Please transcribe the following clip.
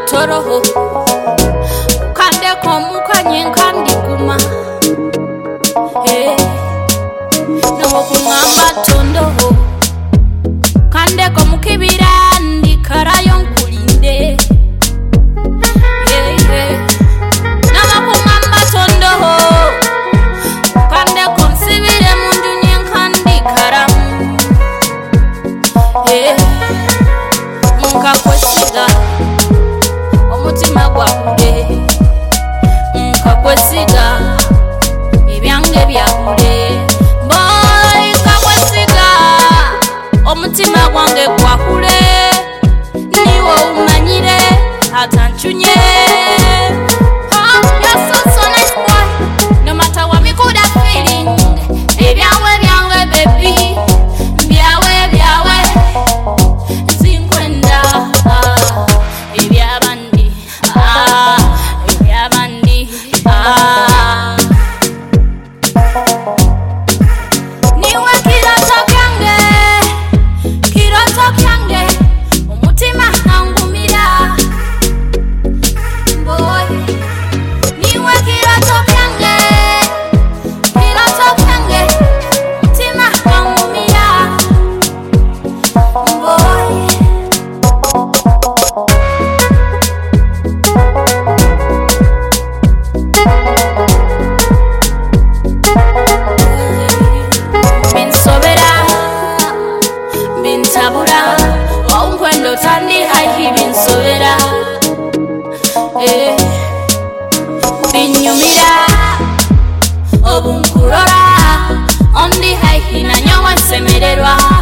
toroho kande ko mukanye kandi kuma no kumamba tondoho kande ko mukibira ndi karayo nkulinde nama kumamba tondoho kande ko nsibire mundu nyenkandi karamu nkakwesiga omutima gwakule nkakwesiga ebyange byakule boy nkakwesiga omutima gwange gwakule niwo umanyire atanchunye you're so nice boy no matter what me could have feeling ebyawe byange baby byawe zinkwenda ebyabandi niwe kiroto kyange umutima nkangumira boy niwe kiroto kyange umutima nkangumira boy bintabura onkwendo tandi haihi binsobera binyumira obunkurora ondi haihi nanyawa semererwa